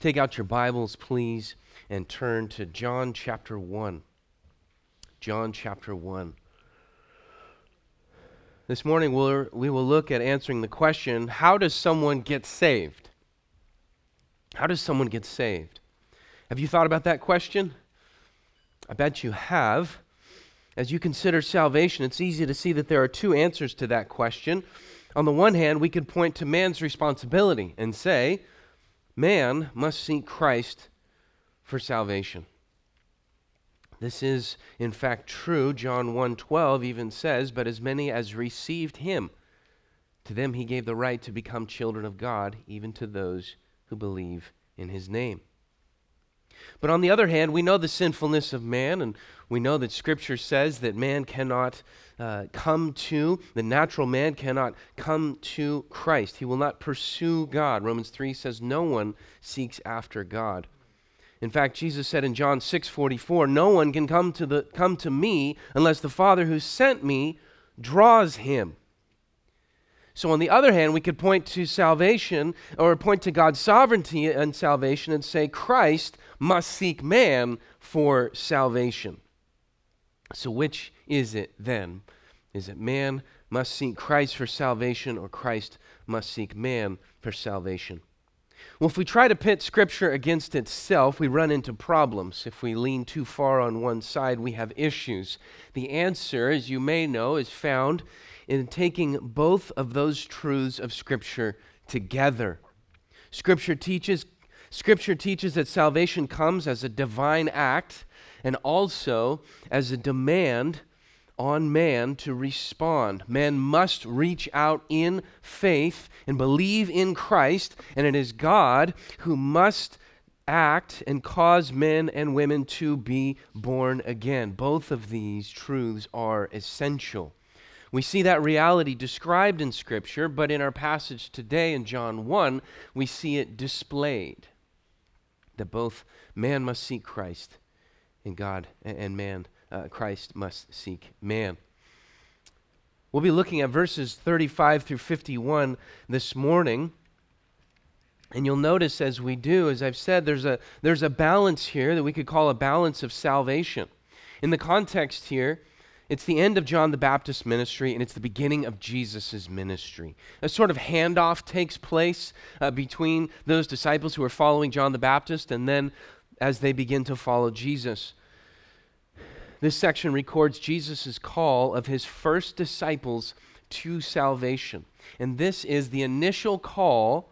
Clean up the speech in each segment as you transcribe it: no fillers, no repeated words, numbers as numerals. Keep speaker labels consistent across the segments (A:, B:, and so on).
A: Take out your Bibles, please, and turn to John chapter 1. John chapter 1. This morning we will look at answering the question, how does someone get saved? How does someone get saved? Have you thought about that question? I bet you have. As you consider salvation, it's easy to see that there are two answers to that question. On the one hand, we could point to man's responsibility and say, man must seek Christ for salvation. This is, in fact, true. John 1:12 even says, "But as many as received him, to them he gave the right to become children of God, even to those who believe in his name." But on the other hand, we know the sinfulness of man, and we know that Scripture says that man cannot the natural man cannot come to Christ. He will not pursue God. Romans 3 says no one seeks after God. In fact, Jesus said in John 6:44, "No one can come to me unless the Father who sent me draws him." So on the other hand, we could point to salvation or point to God's sovereignty and salvation and say Christ must seek man for salvation. So which is it then? Is it man must seek Christ for salvation or Christ must seek man for salvation? Well, if we try to pit Scripture against itself, we run into problems. If we lean too far on one side, we have issues. The answer, as you may know, is found in taking both of those truths of Scripture together. Scripture teaches that salvation comes as a divine act and also as a demand on man to respond. Man must reach out in faith and believe in Christ, and it is God who must act and cause men and women to be born again. Both of these truths are essential. We see that reality described in Scripture, but in our passage today in John 1, we see it displayed. That both man must seek Christ and God and man, Christ must seek man. We'll be looking at verses 35 through 51 this morning. And you'll notice as we do, as I've said, there's a balance here that we could call a balance of salvation. In the context here, it's the end of John the Baptist's ministry, and it's the beginning of Jesus' ministry. A sort of handoff takes place between those disciples who are following John the Baptist, and then as they begin to follow Jesus. This section records Jesus' call of his first disciples to salvation. And this is the initial call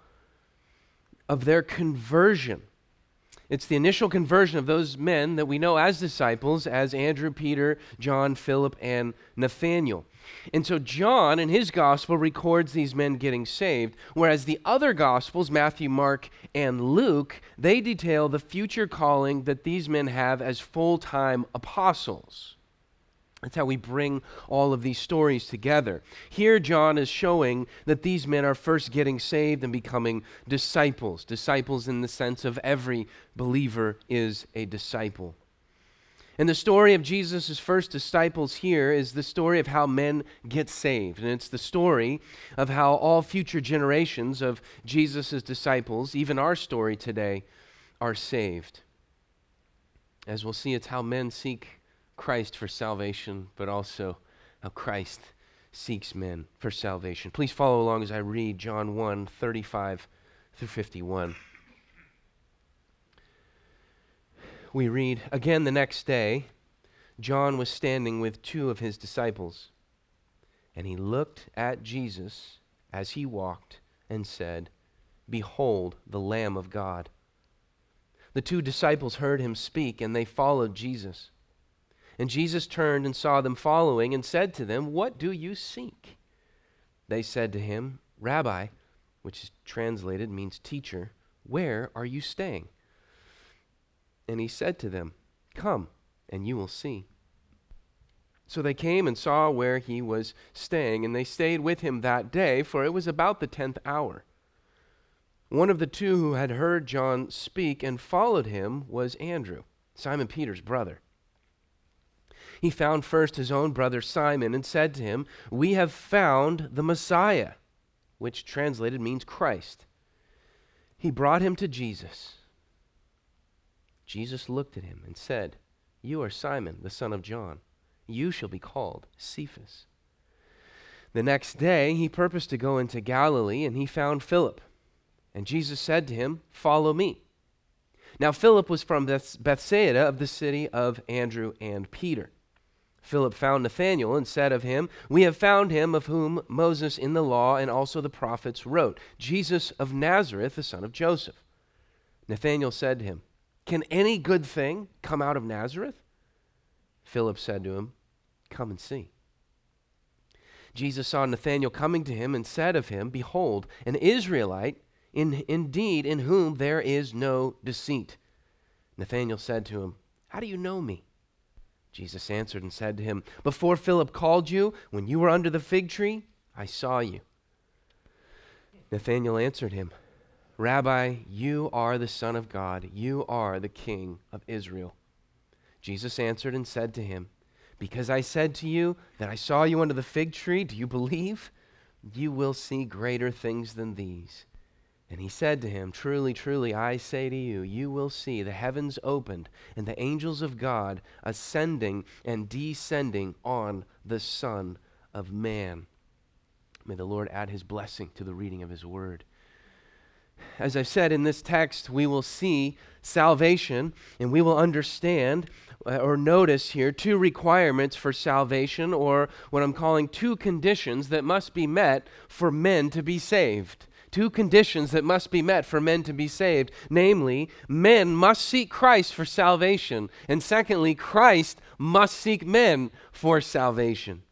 A: of their conversion. It's the initial conversion of those men that we know as disciples, as Andrew, Peter, John, Philip, and Nathanael. And so John, in his gospel, records these men getting saved, whereas the other gospels, Matthew, Mark, and Luke, they detail the future calling that these men have as full-time apostles. That's how we bring all of these stories together. Here, John is showing that these men are first getting saved and becoming disciples. Disciples in the sense of every believer is a disciple. And the story of Jesus' first disciples here is the story of how men get saved. And it's the story of how all future generations of Jesus' disciples, even our story today, are saved. As we'll see, it's how men seek Christ for salvation, but also how Christ seeks men for salvation. Please follow along as I read John 1, 35 through 51. We read, "Again the next day, John was standing with two of his disciples, and he looked at Jesus as he walked and said, 'Behold the Lamb of God.' The two disciples heard him speak, and they followed Jesus. And Jesus turned and saw them following and said to them, 'What do you seek?' They said to him, 'Rabbi,' which is translated means teacher, 'where are you staying?' And he said to them, 'Come, and you will see.' So they came and saw where he was staying, and they stayed with him that day, for it was about the 10th hour. One of the two who had heard John speak and followed him was Andrew, Simon Peter's brother. He found first his own brother Simon and said to him, 'We have found the Messiah,' which translated means Christ. He brought him to Jesus. Jesus looked at him and said, "You are Simon, the son of John. You shall be called Cephas." The next day he purposed to go into Galilee, and he found Philip. And Jesus said to him, "Follow me." Now Philip was from Bethsaida of the city of Andrew and Peter. Philip found Nathanael and said of him, "We have found him of whom Moses in the law and also the prophets wrote, Jesus of Nazareth, the son of Joseph." Nathanael said to him, "Can any good thing come out of Nazareth?" Philip said to him, "Come and see." Jesus saw Nathanael coming to him and said of him, "Behold, an Israelite, indeed in whom there is no deceit." Nathanael said to him, "How do you know me?" Jesus answered and said to him, "Before Philip called you, when you were under the fig tree, I saw you." Nathanael answered him, "Rabbi, you are the Son of God. You are the King of Israel." Jesus answered and said to him, "Because I said to you that I saw you under the fig tree, do you believe? You will see greater things than these." And he said to him, "Truly, truly, I say to you, you will see the heavens opened and the angels of God ascending and descending on the Son of Man." May the Lord add his blessing to the reading of his word. As I've said, in this text, we will see salvation, and we will understand or notice here two requirements for salvation, or what I'm calling two conditions that must be met for men to be saved. Two conditions that must be met for men to be saved. Namely, men must seek Christ for salvation. And secondly, Christ must seek men for salvation.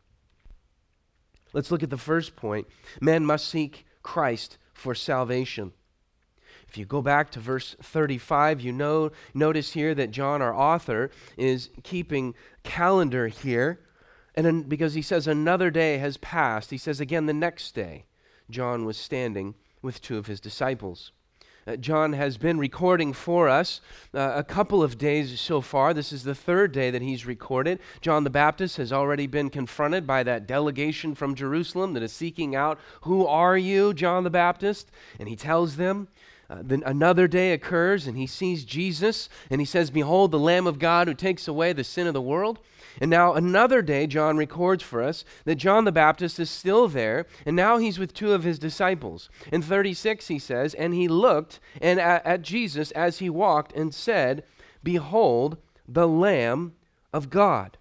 A: Let's look at the first point. Men must seek Christ for salvation. If you go back to verse 35, notice here that John, our author, is keeping calendar here. And because he says another day has passed, he says again the next day, John was standing with two of his disciples. John has been recording for us a couple of days so far. This is the third day that he's recorded. John the Baptist has already been confronted by that delegation from Jerusalem that is seeking out, "Who are you, John the Baptist?" And he tells them. Then another day occurs, and he sees Jesus, and he says, "Behold, the Lamb of God who takes away the sin of the world." And now another day, John records for us that John the Baptist is still there, and now he's with two of his disciples. In 36, he says, "And he looked at Jesus as he walked and said, 'Behold, the Lamb of God.'"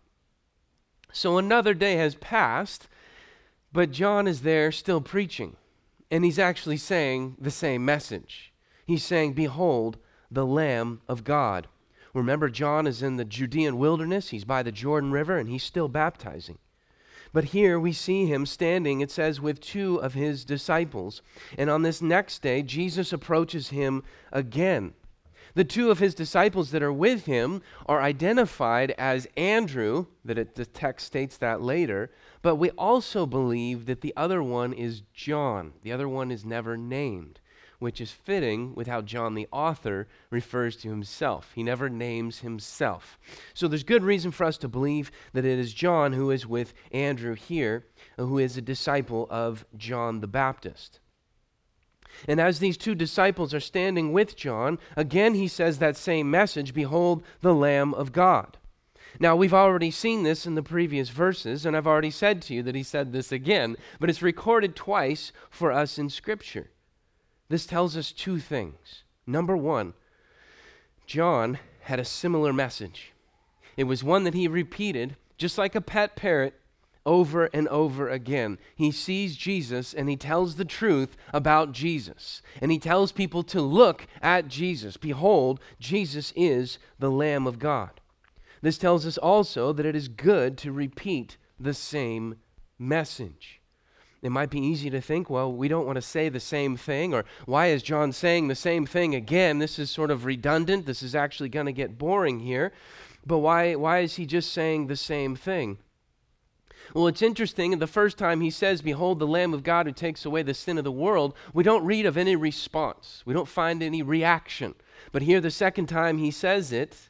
A: So another day has passed, but John is there still preaching, and he's actually saying the same message. He's saying, "Behold, the Lamb of God." Remember, John is in the Judean wilderness. He's by the Jordan River, and he's still baptizing. But here we see him standing, it says, with two of his disciples. And on this next day, Jesus approaches him again. The two of his disciples that are with him are identified as Andrew, the text states that later, but we also believe that the other one is John. The other one is never named, which is fitting with how John the author refers to himself. He never names himself. So there's good reason for us to believe that it is John who is with Andrew here, who is a disciple of John the Baptist. And as these two disciples are standing with John, again he says that same message, "Behold, the Lamb of God." Now, we've already seen this in the previous verses, and I've already said to you that he said this again, but it's recorded twice for us in Scripture. This tells us two things. Number one, John had a similar message. It was one that he repeated, just like a pet parrot, over and over again. He sees Jesus and he tells the truth about Jesus. And he tells people to look at Jesus. "Behold, Jesus is the Lamb of God." This tells us also that it is good to repeat the same message. It might be easy to think, well, we don't want to say the same thing, or why is John saying the same thing again? This is sort of redundant. This is actually going to get boring here. But why is he just saying the same thing? Well, it's interesting. The first time he says, "Behold, the Lamb of God who takes away the sin of the world," we don't read of any response. We don't find any reaction. But here, the second time he says it,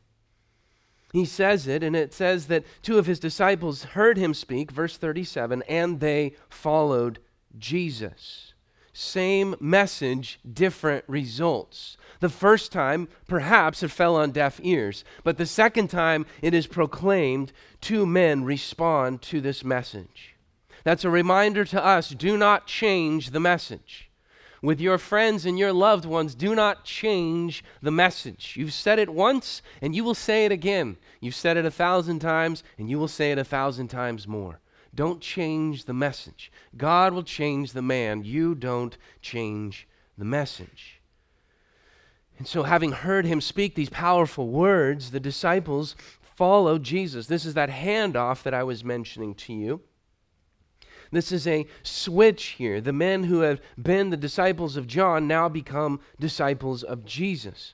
A: and it says that two of his disciples heard him speak, verse 37, and they followed Jesus. same message, different results. The first time, perhaps it fell on deaf ears, but the second time it is proclaimed, 2 men respond to this message. That's a reminder to us, do not change the message. With your friends and your loved ones, do not change the message. You've said it once, and you will say it again. You've said it 1,000 times, and you will say it 1,000 times more. Don't change the message. God will change the man. You don't change the message. And so, having heard him speak these powerful words, the disciples follow Jesus. This is that handoff that I was mentioning to you. This is a switch here. The men who have been the disciples of John now become disciples of Jesus.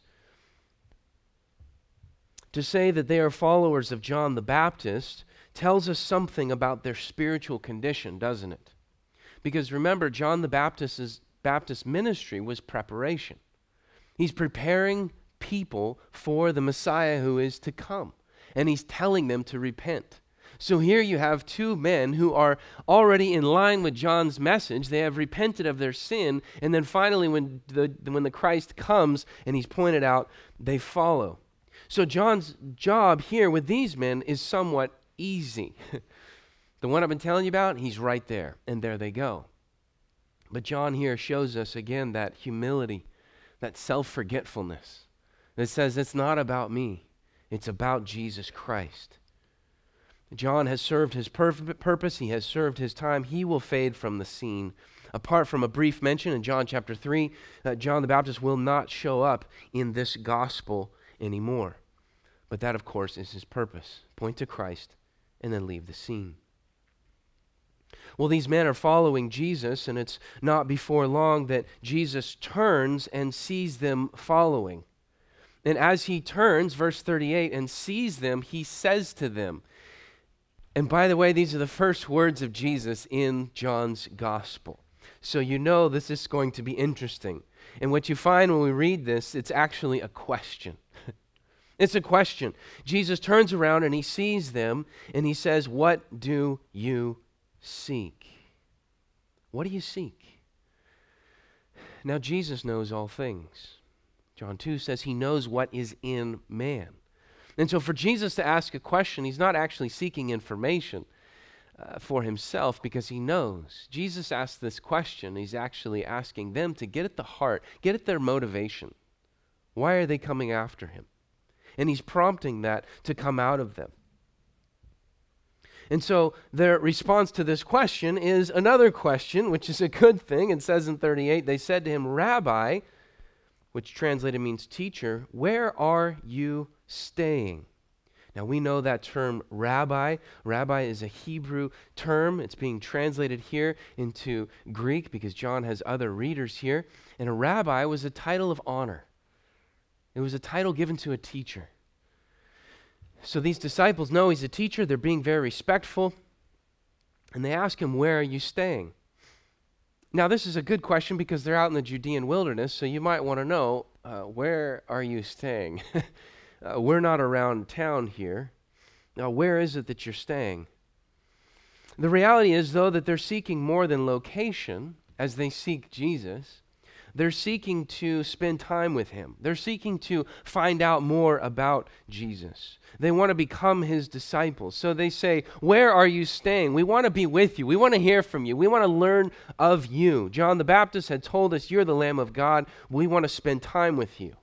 A: To say that they are followers of John the Baptist tells us something about their spiritual condition, doesn't it? Because remember, John the Baptist's ministry was preparation. He's preparing people for the Messiah who is to come, and he's telling them to repent. So here you have 2 men who are already in line with John's message. They have repented of their sin, and then finally when the Christ comes and he's pointed out, they follow. So John's job here with these men is somewhat easy. The one I've been telling you about, he's right there, and there they go. But John here shows us again that humility, that self-forgetfulness that says it's not about me, it's about Jesus Christ. John has served his purpose. He has served his time. He will fade from the scene. Apart from a brief mention in John chapter 3, John the Baptist will not show up in this gospel anymore. But that, of course, is his purpose. Point to Christ and then leave the scene. Well, these men are following Jesus, and it's not before long that Jesus turns and sees them following. And as he turns, verse 38, and sees them, he says to them, and by the way, these are the first words of Jesus in John's gospel. So you know this is going to be interesting. And what you find when we read this, it's actually a question. It's a question. Jesus turns around and he sees them and he says, "What do you seek?" What do you seek? Now Jesus knows all things. John 2 says he knows what is in man. And so for Jesus to ask a question, he's not actually seeking information for himself because he knows. Jesus asked this question. He's actually asking them to get at the heart, get at their motivation. Why are they coming after him? And he's prompting that to come out of them. And so their response to this question is another question, which is a good thing. It says in 38, they said to him, "Rabbi," which translated means teacher, "where are you staying?" Now we know that term rabbi. Rabbi is a Hebrew term. It's being translated here into Greek because John has other readers here. And a rabbi was a title of honor. It was a title given to a teacher. So these disciples know he's a teacher. They're being very respectful. And they ask him, "Where are you staying?" Now this is a good question because they're out in the Judean wilderness. So you might want to know, where are you staying? We're not around town here. Now, where is it that you're staying? The reality is, though, that they're seeking more than location as they seek Jesus. They're seeking to spend time with him. They're seeking to find out more about Jesus. They want to become his disciples. So they say, "Where are you staying? We want to be with you. We want to hear from you. We want to learn of you." John the Baptist had told us, "You're the Lamb of God. We want to spend time with you."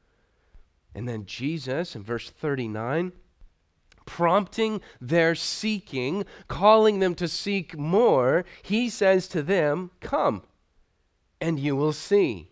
A: And then Jesus, in verse 39, prompting their seeking, calling them to seek more, he says to them, "Come, and you will see."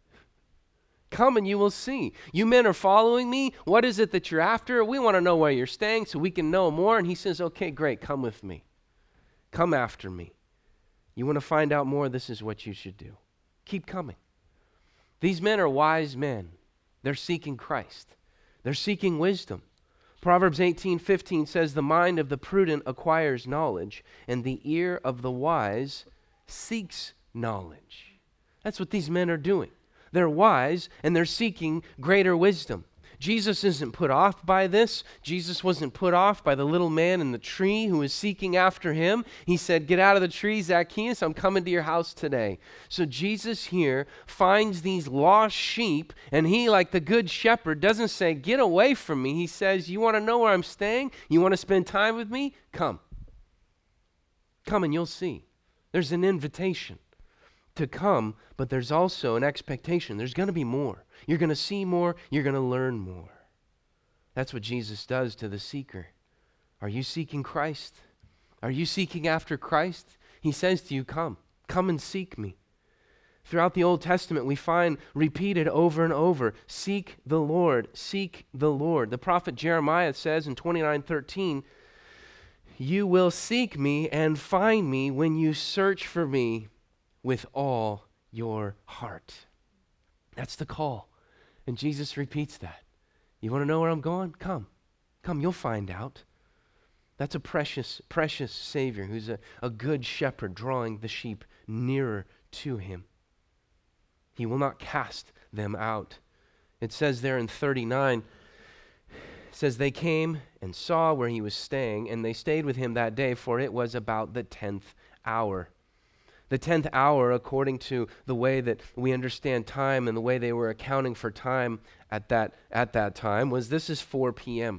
A: Come and you will see. You men are following me. What is it that you're after? We want to know where you're staying so we can know more. And he says, "Okay, great, come with me. Come after me. You want to find out more? This is what you should do. Keep coming." These men are wise men. They're seeking Christ. They're seeking wisdom. Proverbs 18:15 says, "The mind of the prudent acquires knowledge, and the ear of the wise seeks knowledge." That's what these men are doing. They're wise, and they're seeking greater wisdom. Jesus isn't put off by this. Jesus wasn't put off by the little man in the tree who was seeking after him. He said, "Get out of the tree, Zacchaeus. I'm coming to your house today." So Jesus here finds these lost sheep, and he, like the good shepherd, doesn't say, "Get away from me." He says, "You want to know where I'm staying? You want to spend time with me? Come. Come and you'll see." There's an invitation to come, but there's also an expectation. There's going to be more. You're going to see more. You're going to learn more. That's what Jesus does to the seeker. Are you seeking Christ? Are you seeking after Christ? He says to you, "Come. Come and seek me." Throughout the Old Testament, we find repeated over and over, "Seek the Lord, seek the Lord." The prophet Jeremiah says in 29:13, "You will seek me and find me when you search for me with all your heart." That's the call. And Jesus repeats that. You want to know where I'm going? Come. Come, you'll find out. That's a precious, precious Savior who's a good shepherd drawing the sheep nearer to him. He will not cast them out. It says there in 39, it says, "They came and saw where he was staying, and they stayed with him that day, for it was about the 10th hour. The 10th hour, according to the way that we understand time and the way they were accounting for time at that time, this is 4 p.m.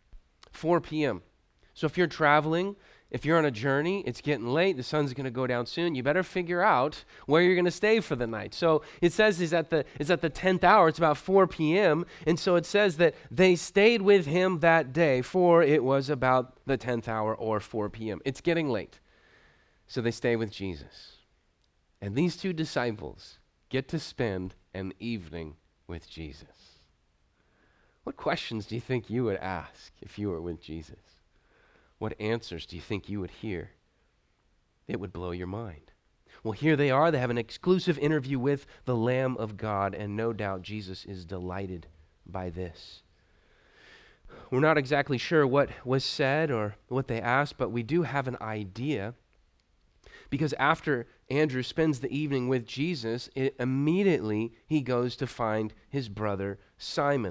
A: 4 p.m. So if you're traveling, if you're on a journey, it's getting late, the sun's going to go down soon, you better figure out where you're going to stay for the night. So it says it's at the 10th hour, it's about 4 p.m., and so it says that they stayed with him that day, for it was about the 10th hour or 4 p.m. It's getting late. So they stay with Jesus. And these two disciples get to spend an evening with Jesus. What questions do you think you would ask if you were with Jesus? What answers do you think you would hear? It would blow your mind. Well, here they are. They have an exclusive interview with the Lamb of God, and no doubt Jesus is delighted by this. We're not exactly sure what was said or what they asked, but we do have an idea. Because after Andrew spends the evening with Jesus, immediately he goes to find his brother Simon.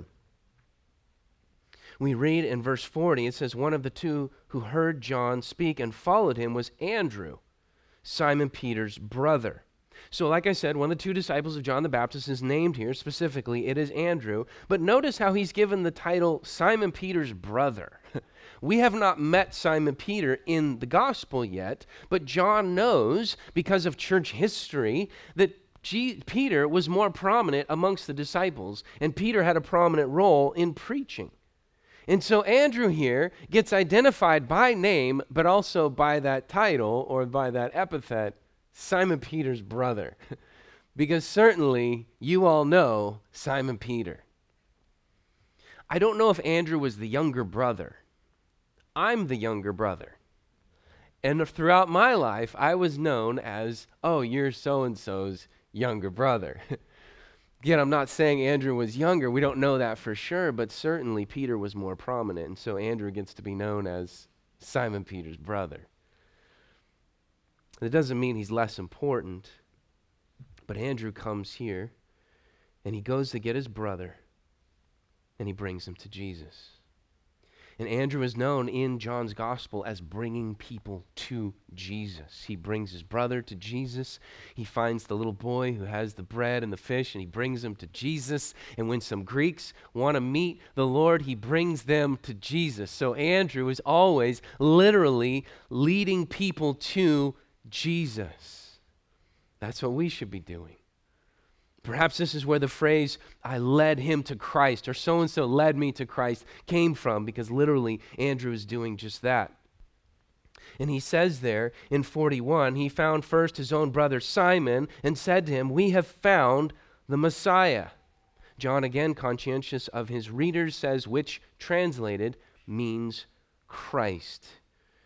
A: We read in verse 40, it says, "One of the two who heard John speak and followed him was Andrew, Simon Peter's brother." So like I said, one of the two disciples of John the Baptist is named here. Specifically, it is Andrew. But notice how he's given the title Simon Peter's brother. We have not met Simon Peter in the gospel yet, but John knows, because of church history, that Peter was more prominent amongst the disciples, and Peter had a prominent role in preaching. And so Andrew here gets identified by name, but also by that title or by that epithet, Simon Peter's brother. Because certainly you all know Simon Peter. I don't know if Andrew was the younger brother. I'm the younger brother. And throughout my life, I was known as, "Oh, you're so-and-so's younger brother." Again, I'm not saying Andrew was younger. We don't know that for sure, but certainly Peter was more prominent. And so Andrew gets to be known as Simon Peter's brother. It doesn't mean he's less important, but Andrew comes here, and he goes to get his brother, and he brings him to Jesus. And Andrew is known in John's gospel as bringing people to Jesus. He brings his brother to Jesus. He finds the little boy who has the bread and the fish, and he brings them to Jesus. And when some Greeks want to meet the Lord, he brings them to Jesus. So Andrew is always literally leading people to Jesus. That's what we should be doing. Perhaps this is where the phrase, "I led him to Christ," or "so-and-so led me to Christ," came from, because literally Andrew is doing just that. And he says there in 41, he found first his own brother Simon and said to him, "We have found the Messiah." John, again conscientious of his readers, says, which translated means Christ.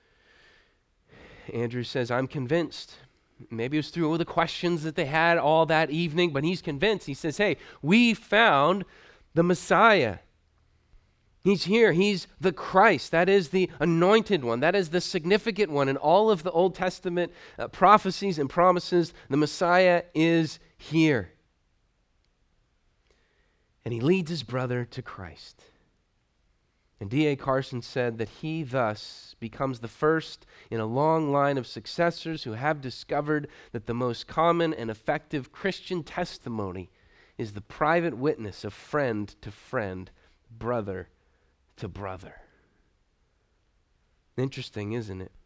A: Andrew says, "I'm convinced." Maybe it was through all the questions that they had all that evening, but he's convinced. He says, "Hey, we found the Messiah. He's here. He's the Christ. That is the anointed one. That is the significant one. In all of the Old Testament prophecies and promises, the Messiah is here." And he leads his brother to Christ. And D.A. Carson said that he thus becomes the first in a long line of successors who have discovered that the most common and effective Christian testimony is the private witness of friend to friend, brother to brother. Interesting, isn't it?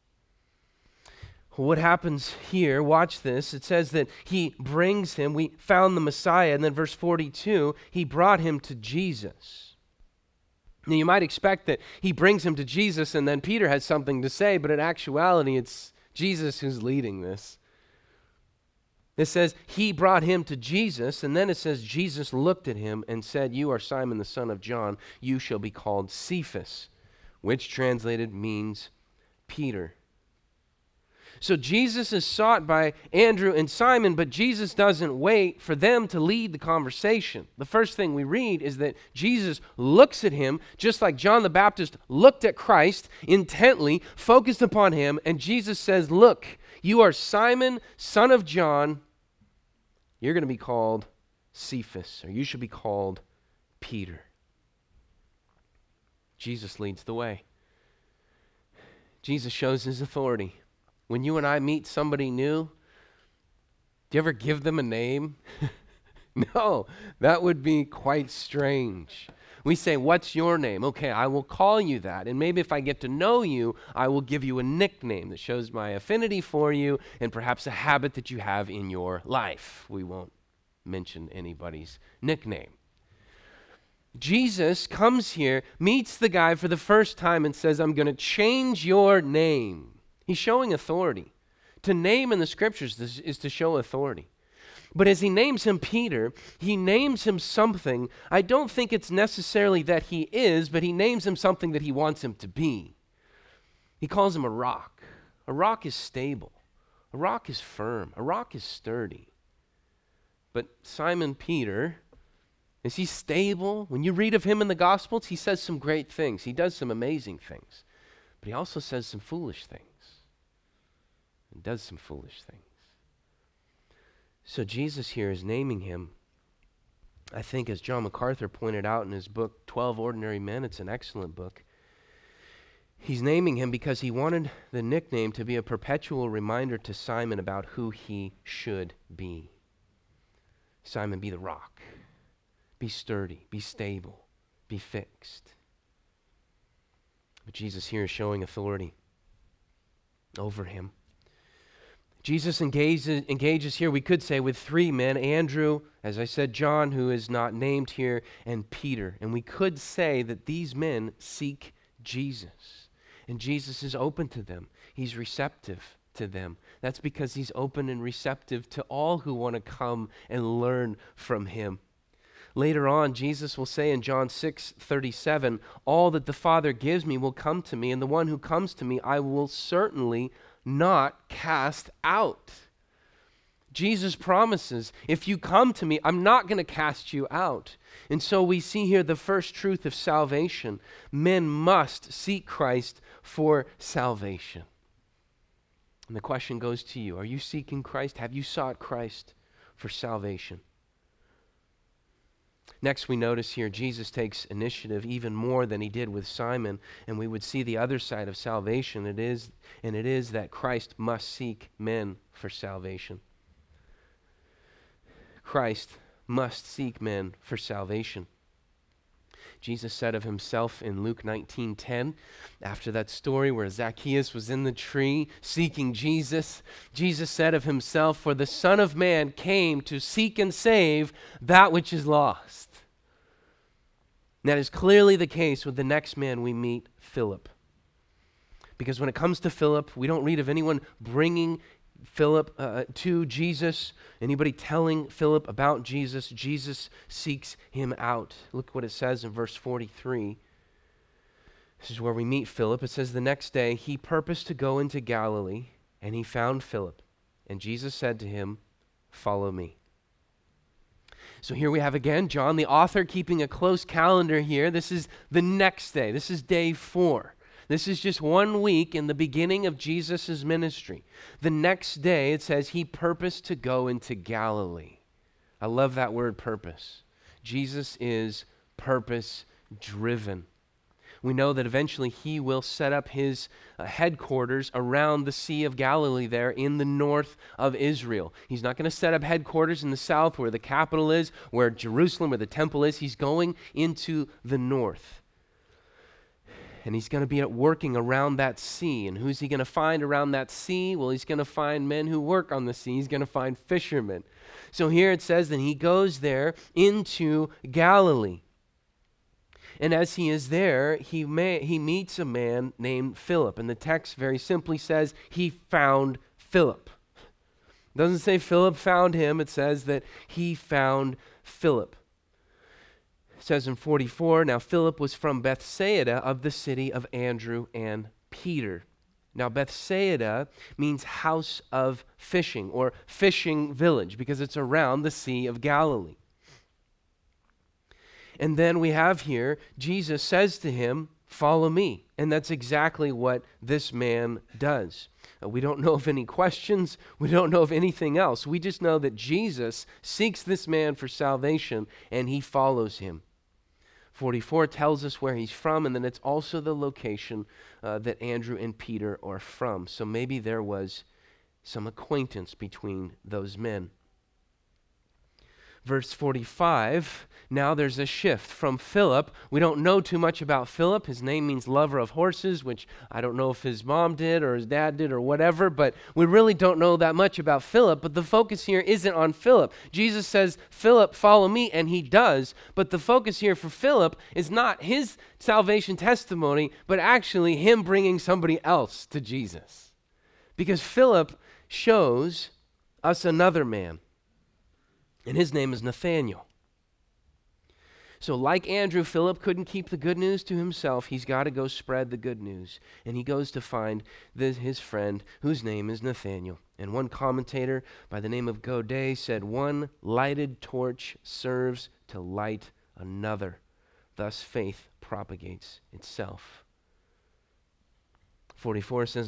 A: What happens here, watch this, it says that he brings him, we found the Messiah, and then verse 42, he brought him to Jesus. Now you might expect that he brings him to Jesus and then Peter has something to say, but in actuality it's Jesus who's leading this. It says he brought him to Jesus, and then it says Jesus looked at him and said, "You are Simon the son of John, you shall be called Cephas," which translated means Peter. So Jesus is sought by Andrew and Simon, but Jesus doesn't wait for them to lead the conversation. The first thing we read is that Jesus looks at him just like John the Baptist looked at Christ intently, focused upon him, and Jesus says, "Look, you are Simon, son of John. You're going to be called Cephas, or you should be called Peter." Jesus leads the way. Jesus shows his authority. When you and I meet somebody new, do you ever give them a name? No, that would be quite strange. We say, "What's your name?" "Okay, I will call you that. And maybe if I get to know you, I will give you a nickname that shows my affinity for you and perhaps a habit that you have in your life." We won't mention anybody's nickname. Jesus comes here, meets the guy for the first time and says, "I'm going to change your name." He's showing authority. To name in the scriptures is to show authority. But as he names him Peter, he names him something. I don't think it's necessarily that he is, but he names him something that he wants him to be. He calls him a rock. A rock is stable. A rock is firm. A rock is sturdy. But Simon Peter, is he stable? When you read of him in the Gospels, he says some great things. He does some amazing things. But he also says some foolish things. And does some foolish things. So Jesus here is naming him, I think, as John MacArthur pointed out in his book, 12 Ordinary Men. It's an excellent book. He's naming him because he wanted the nickname to be a perpetual reminder to Simon about who he should be. Simon, be the rock. Be sturdy. Be stable. Be fixed. But Jesus here is showing authority over him. Jesus engages here, we could say, with three men: Andrew, as I said, John, who is not named here, and Peter. And we could say that these men seek Jesus. And Jesus is open to them. He's receptive to them. That's because he's open and receptive to all who want to come and learn from him. Later on, Jesus will say in John 6:37, "All that the Father gives me will come to me, and the one who comes to me I will certainly not cast out." Jesus promises, if you come to me, I'm not going to cast you out. And so we see here the first truth of salvation. Men must seek Christ for salvation. And the question goes to you, are you seeking Christ? Have you sought Christ for salvation? Next, we notice here Jesus takes initiative even more than he did with Simon, and we would see the other side of salvation. It is that Christ must seek men for salvation. Christ must seek men for salvation. Jesus said of himself in Luke 19:10, after that story where Zacchaeus was in the tree seeking Jesus, Jesus said of himself, "For the Son of Man came to seek and save that which is lost." And that is clearly the case with the next man we meet, Philip. Because when it comes to Philip, we don't read of anyone bringing Philip to Jesus, anybody telling Philip about Jesus. Jesus seeks him out. Look what it says in verse 43. This is where we meet Philip. It says, "The next day he purposed to go into Galilee, and he found Philip. And Jesus said to him, 'Follow me.'" So here we have again John, the author, keeping a close calendar here. This is the next day. This is day 4. This is just 1 week in the beginning of Jesus' ministry. The next day, it says he purposed to go into Galilee. I love that word, purpose. Jesus is purpose-driven. We know that eventually he will set up his headquarters around the Sea of Galilee there in the north of Israel. He's not going to set up headquarters in the south where the capital is, where Jerusalem, where the temple is. He's going into the north. And he's going to be working around that sea. And who's he going to find around that sea? Well, he's going to find men who work on the sea. He's going to find fishermen. So here it says that he goes there into Galilee. And as he is there, he meets a man named Philip. And the text very simply says he found Philip. It doesn't say Philip found him. It says that he found Philip. It says in 44, now Philip was from Bethsaida of the city of Andrew and Peter. Now Bethsaida means house of fishing or fishing village because it's around the Sea of Galilee. And then we have here, Jesus says to him, follow me. And that's exactly what this man does. We don't know of any questions. We don't know of anything else. We just know that Jesus seeks this man for salvation and he follows him. 44 tells us where he's from, and then it's also the location that Andrew and Peter are from. So maybe there was some acquaintance between those men. Verse 45, now there's a shift from Philip. We don't know too much about Philip. His name means lover of horses, which I don't know if his mom did or his dad did or whatever, but we really don't know that much about Philip. But the focus here isn't on Philip. Jesus says, Philip, follow me, and he does. But the focus here for Philip is not his salvation testimony, but actually him bringing somebody else to Jesus. Because Philip shows us another man. And his name is Nathanael. So like Andrew, Philip couldn't keep the good news to himself. He's got to go spread the good news. And he goes to find his friend whose name is Nathanael. And one commentator by the name of Godet said, one lighted torch serves to light another. Thus faith propagates itself. 44 says,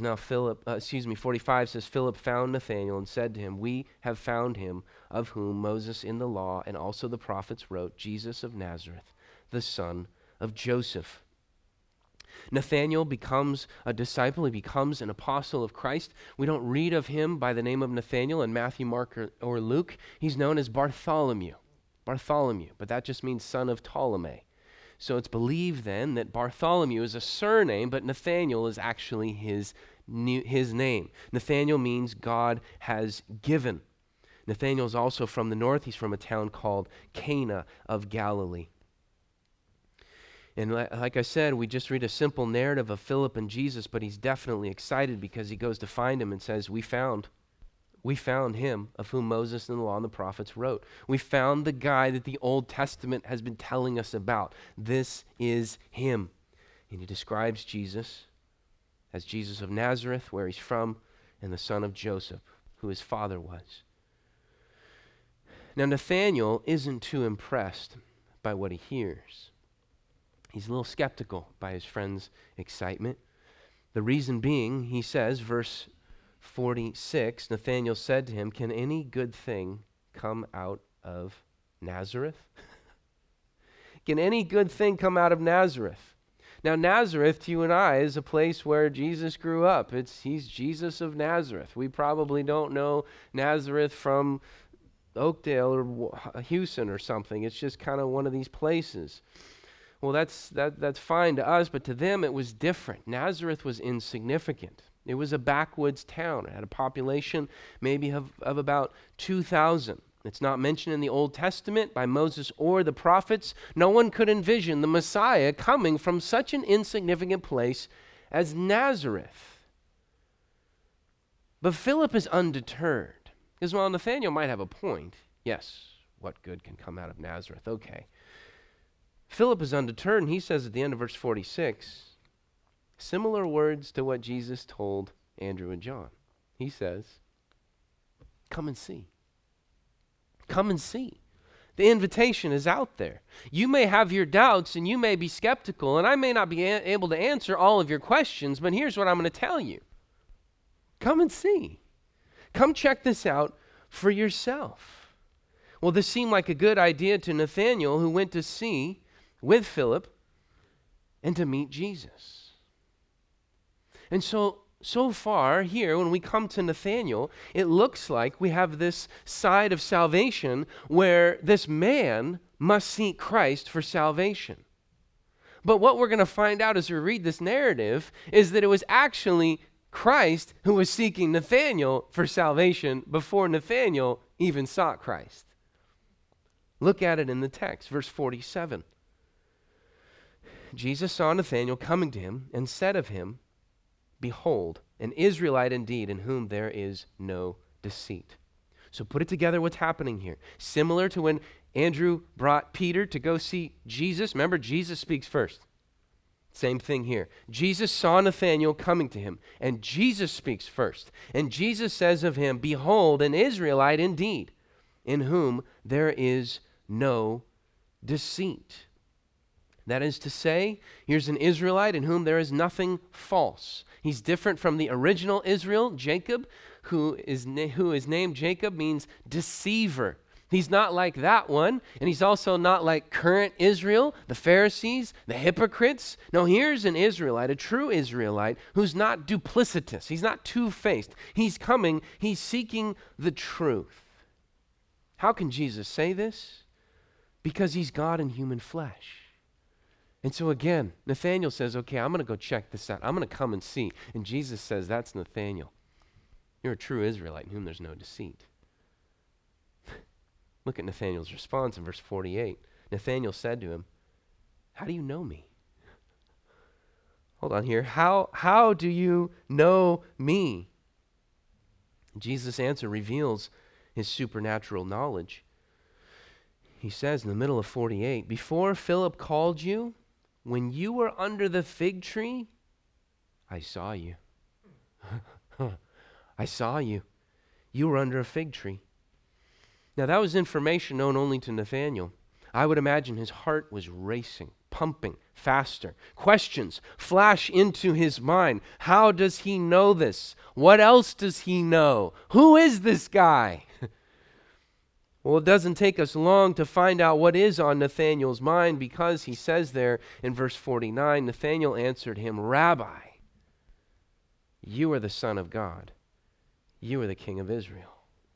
A: 45 says, Philip found Nathanael and said to him, we have found him of whom Moses in the law and also the prophets wrote, Jesus of Nazareth, the son of Joseph. Nathanael becomes a disciple. He becomes an apostle of Christ. We don't read of him by the name of Nathanael in Matthew, Mark, or Luke. He's known as Bartholomew, but that just means son of Ptolemy. So it's believed then that Bartholomew is a surname, but Nathanael is actually his name. Nathanael means God has given. Nathanael is also from the north. He's from a town called Cana of Galilee. And like I said, we just read a simple narrative of Philip and Jesus, but he's definitely excited because he goes to find him and says, we found him of whom Moses and the law and the prophets wrote. We found the guy that the Old Testament has been telling us about. This is him. And he describes Jesus as Jesus of Nazareth, where he's from, and the son of Joseph, who his father was. Now, Nathanael isn't too impressed by what he hears. He's a little skeptical by his friend's excitement. The reason being, he says, verse 46, Nathanael said to him, can any good thing come out of Nazareth? Can any good thing come out of Nazareth? Now, Nazareth, to you and I, is a place where Jesus grew up. He's Jesus of Nazareth. We probably don't know Nazareth from Oakdale or Houston or something. It's just kind of one of these places. Well, that's fine to us, but to them it was different. Nazareth was insignificant. It was a backwoods town. It had a population maybe of about 2,000. It's not mentioned in the Old Testament by Moses or the prophets. No one could envision the Messiah coming from such an insignificant place as Nazareth. But Philip is undeterred. Because while Nathanael might have a point, yes, what good can come out of Nazareth? Okay. Philip is undeterred, and he says at the end of verse 46, similar words to what Jesus told Andrew and John. He says, come and see. Come and see. The invitation is out there. You may have your doubts and you may be skeptical, and I may not be able to answer all of your questions, but here's what I'm going to tell you. Come and see. Come check this out for yourself. Well, this seemed like a good idea to Nathanael, who went to see with Philip and to meet Jesus. And so far here, when we come to Nathanael, it looks like we have this side of salvation where this man must seek Christ for salvation. But what we're going to find out as we read this narrative is that it was actually Christ who was seeking Nathanael for salvation before Nathanael even sought Christ. Look at it in the text, verse 47. Jesus saw Nathanael coming to him and said of him, "Behold, an Israelite indeed, in whom there is no deceit." So put it together what's happening here. Similar to when Andrew brought Peter to go see Jesus. Remember, Jesus speaks first. Same thing here. Jesus saw Nathanael coming to him, and Jesus speaks first. And Jesus says of him, "Behold, an Israelite indeed, in whom there is no deceit." That is to say, here's an Israelite in whom there is nothing false. He's different from the original Israel, Jacob, who is named Jacob, means deceiver. He's not like that one, and he's also not like current Israel, the Pharisees, the hypocrites. No, here's an Israelite, a true Israelite, who's not duplicitous. He's not two-faced. He's coming, he's seeking the truth. How can Jesus say this? Because he's God in human flesh. And so again, Nathanael says, okay, I'm going to go check this out. I'm going to come and see. And Jesus says, that's Nathanael. You're a true Israelite in whom there's no deceit. Look at Nathanael's response in verse 48. Nathanael said to him, "How do you know me?" Hold on here. How do you know me? Jesus' answer reveals his supernatural knowledge. He says in the middle of 48, "Before Philip called you, when you were under the fig tree, I saw you." I saw you. You were under a fig tree. Now that was information known only to Nathanael. I would imagine his heart was racing, pumping faster. Questions flash into his mind. How does he know this? What else does he know? Who is this guy? Well, it doesn't take us long to find out what is on Nathanael's mind, because he says there in verse 49, Nathanael answered him, "Rabbi, you are the Son of God. You are the King of Israel."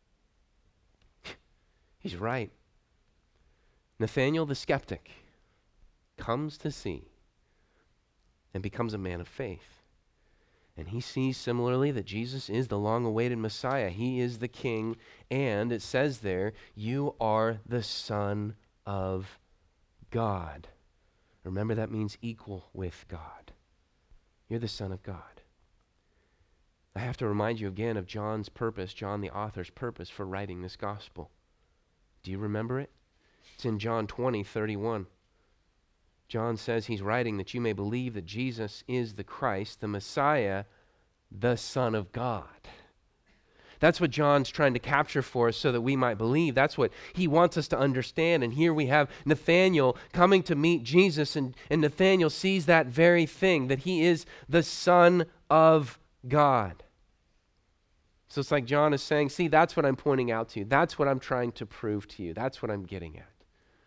A: He's right. Nathanael the skeptic comes to see and becomes a man of faith. And he sees similarly that Jesus is the long-awaited Messiah. He is the King, and it says there, you are the Son of God. Remember, that means equal with God. You're the Son of God. I have to remind you again of John's purpose, John the author's purpose for writing this gospel. Do you remember it? It's in John 20:31. John says he's writing that you may believe that Jesus is the Christ, the Messiah, the Son of God. That's what John's trying to capture for us so that we might believe. That's what he wants us to understand. And here we have Nathanael coming to meet Jesus, and Nathanael sees that very thing, that he is the Son of God. So it's like John is saying, see, that's what I'm pointing out to you. That's what I'm trying to prove to you. That's what I'm getting at.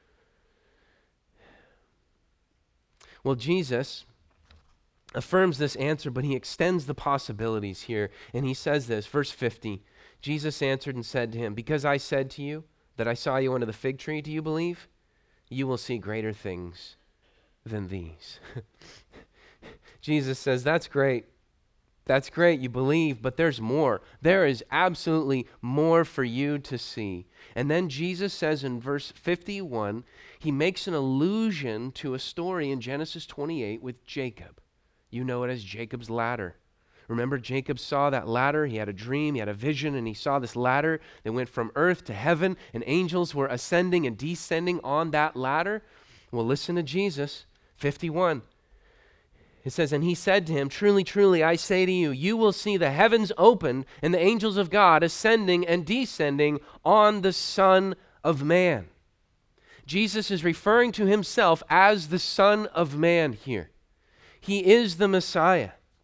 A: Well, Jesus affirms this answer, but he extends the possibilities here. And he says this, verse 50, Jesus answered and said to him, "Because I said to you that I saw you under the fig tree, do you believe? You will see greater things than these." Jesus says, that's great. That's great, you believe, but there's more. There is absolutely more for you to see. And then Jesus says in verse 51, he makes an allusion to a story in Genesis 28 with Jacob. You know it as Jacob's ladder. Remember, Jacob saw that ladder. He had a dream, he had a vision, and he saw this ladder that went from earth to heaven, and angels were ascending and descending on that ladder. Well, listen to Jesus, 51. It says, and he said to him, "Truly, truly, I say to you, you will see the heavens opened and the angels of God ascending and descending on the Son of Man." Jesus is referring to himself as the Son of Man here. He is the Messiah.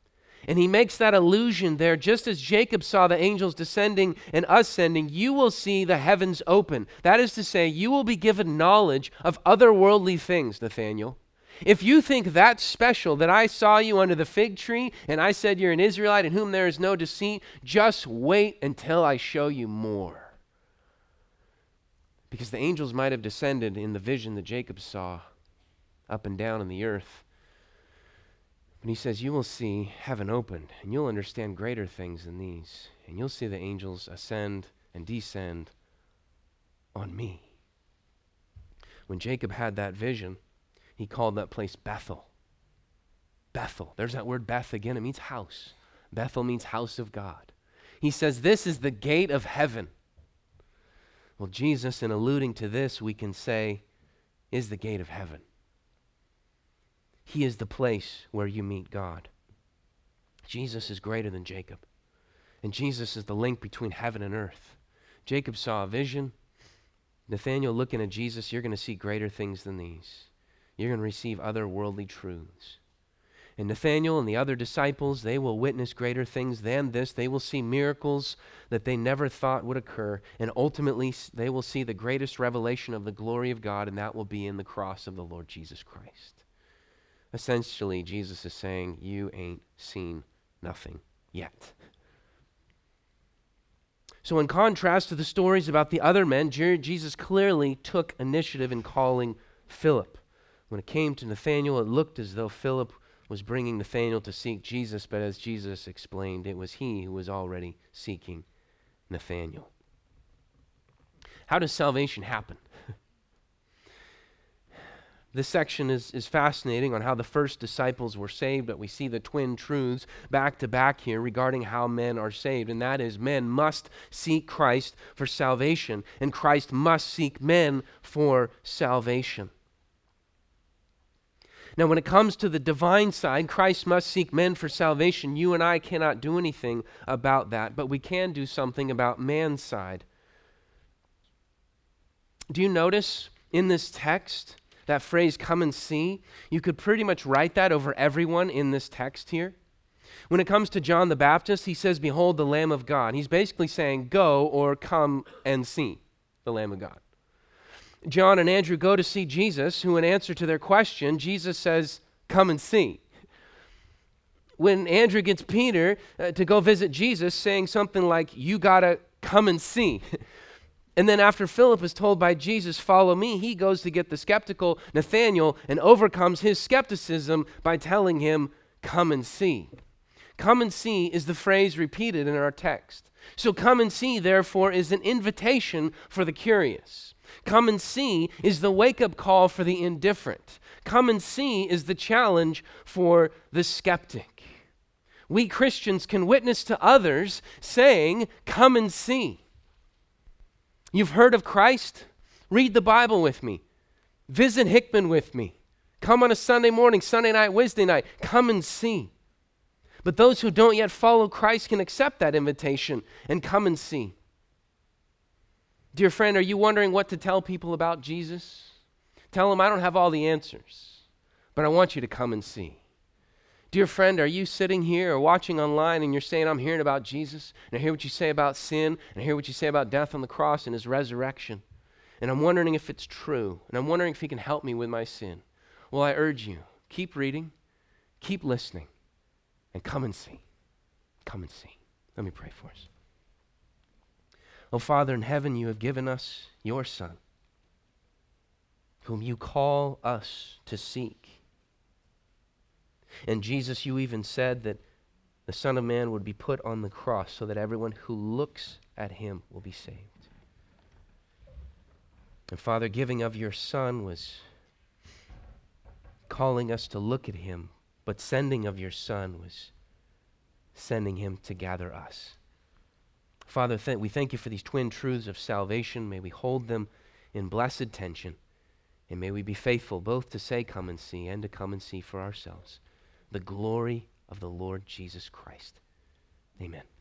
A: And he makes that allusion there, just as Jacob saw the angels descending and ascending, you will see the heavens open. That is to say, you will be given knowledge of otherworldly things, Nathanael. If you think that's special, that I saw you under the fig tree and I said you're an Israelite in whom there is no deceit, just wait until I show you more. Because the angels might have descended in the vision that Jacob saw up and down in the earth. And he says, you will see heaven opened, and you'll understand greater things than these. And you'll see the angels ascend and descend on me. When Jacob had that vision, he called that place Bethel. Bethel. There's that word Beth again. It means house. Bethel means house of God. He says, this is the gate of heaven. Well, Jesus, in alluding to this, we can say, is the gate of heaven. He is the place where you meet God. Jesus is greater than Jacob. And Jesus is the link between heaven and earth. Jacob saw a vision. Nathanael, looking at Jesus, you're going to see greater things than these. You're going to receive other worldly truths. And Nathanael and the other disciples, they will witness greater things than this. They will see miracles that they never thought would occur. And ultimately, they will see the greatest revelation of the glory of God, and that will be in the cross of the Lord Jesus Christ. Essentially, Jesus is saying, you ain't seen nothing yet. So in contrast to the stories about the other men, Jesus clearly took initiative in calling Philip. When it came to Nathanael, it looked as though Philip was bringing Nathanael to seek Jesus, but as Jesus explained, it was he who was already seeking Nathanael. How does salvation happen? This section is fascinating on how the first disciples were saved, but we see the twin truths back to back here regarding how men are saved, and that is men must seek Christ for salvation, and Christ must seek men for salvation. Now, when it comes to the divine side, Christ must seek men for salvation. You and I cannot do anything about that, but we can do something about man's side. Do you notice in this text that phrase, come and see? You could pretty much write that over everyone in this text here. When it comes to John the Baptist, he says, behold the Lamb of God. He's basically saying, go or come and see the Lamb of God. John and Andrew go to see Jesus, who in answer to their question, Jesus says, come and see. When Andrew gets Peter to go visit Jesus, saying something like, you got to come and see. And then after Philip is told by Jesus, follow me, he goes to get the skeptical Nathanael and overcomes his skepticism by telling him, come and see. Come and see is the phrase repeated in our text. So come and see, therefore, is an invitation for the curious. Come and see is the wake-up call for the indifferent. Come and see is the challenge for the skeptic. We Christians can witness to others saying, come and see. You've heard of Christ? Read the Bible with me. Visit Hickman with me. Come on a Sunday morning, Sunday night, Wednesday night. Come and see. But those who don't yet follow Christ can accept that invitation and come and see. Dear friend, are you wondering what to tell people about Jesus? Tell them I don't have all the answers, but I want you to come and see. Dear friend, are you sitting here or watching online and you're saying, I'm hearing about Jesus, and I hear what you say about sin, and I hear what you say about death on the cross and his resurrection, and I'm wondering if it's true, and I'm wondering if he can help me with my sin. Well, I urge you, keep reading, keep listening, and come and see. Come and see. Let me pray for us. Oh, Father in heaven, you have given us your Son, whom you call us to seek. And Jesus, you even said that the Son of Man would be put on the cross so that everyone who looks at him will be saved. And Father, giving of your Son was calling us to look at him, but sending of your Son was sending him to gather us. Father, we thank you for these twin truths of salvation. May we hold them in blessed tension, and may we be faithful both to say come and see and to come and see for ourselves the glory of the Lord Jesus Christ. Amen.